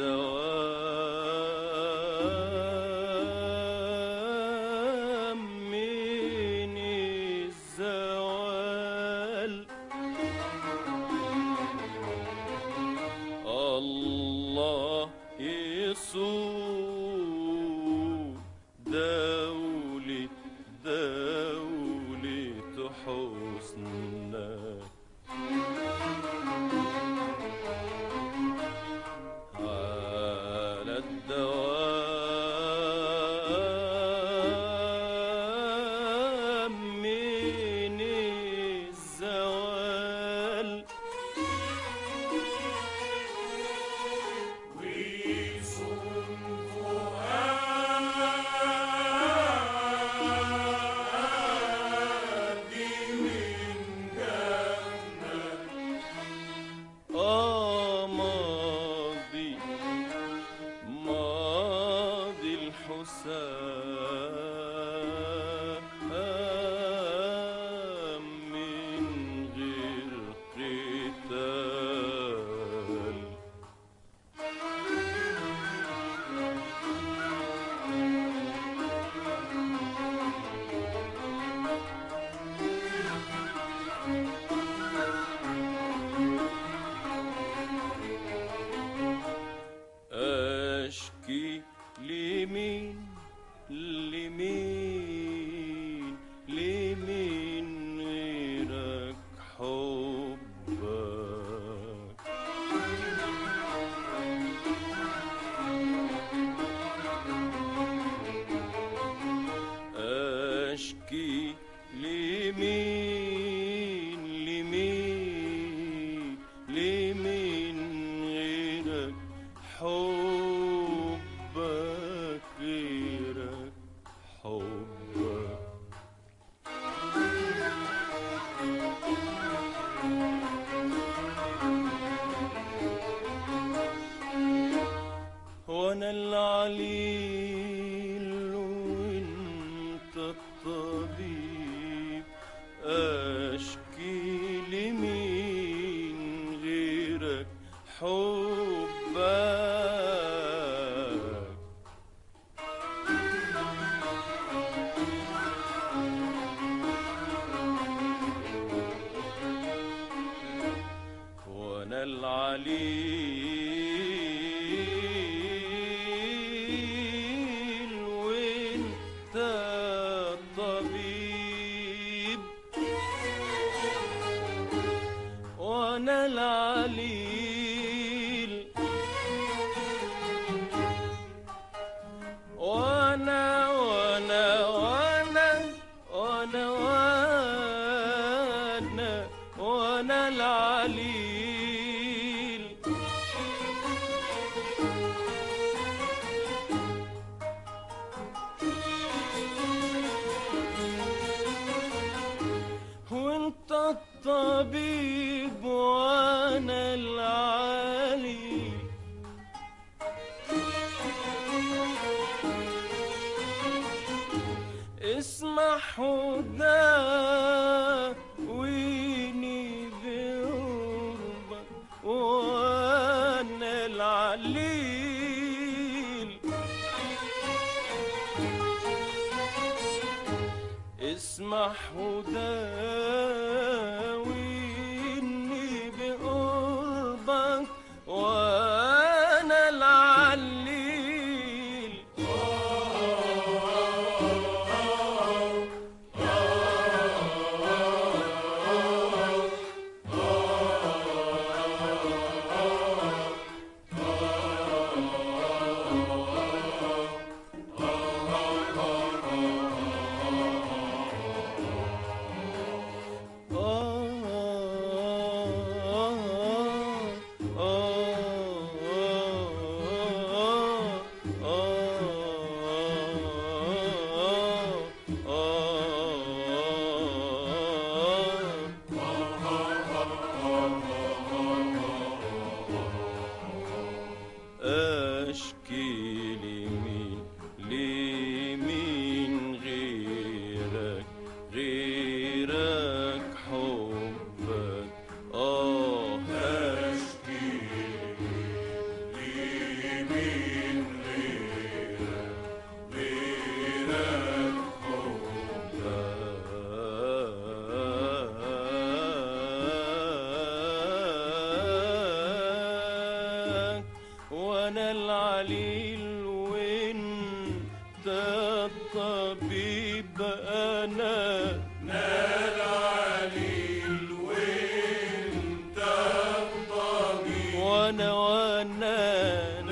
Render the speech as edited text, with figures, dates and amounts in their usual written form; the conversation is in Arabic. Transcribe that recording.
الدوام من الزوال. الله يسود دولة حسنك على الدوام من الزوال. ويصون فؤادي من جنة. ماضي الحسام من غير قتال. أشكي لمين غيرك حبك. أشكي لمين غيرك حبك، غيرك حبك. وانا العليل وانت الطبيب. اشكي لمين غيرك حبك. وانا العليل وانت الطبيب. وانا العليل وانا وانا وانا وانا وانا وانا العليل. وانت الطبيب وانا العليل. اسمح وداويني بقربك وانا العليل. اسمح وداويني بقربك وانا العليل. أشكي لمين غيرك حبك. أشكي العليل وانت الطبيب انا نال عليل وانت الطبيب وانا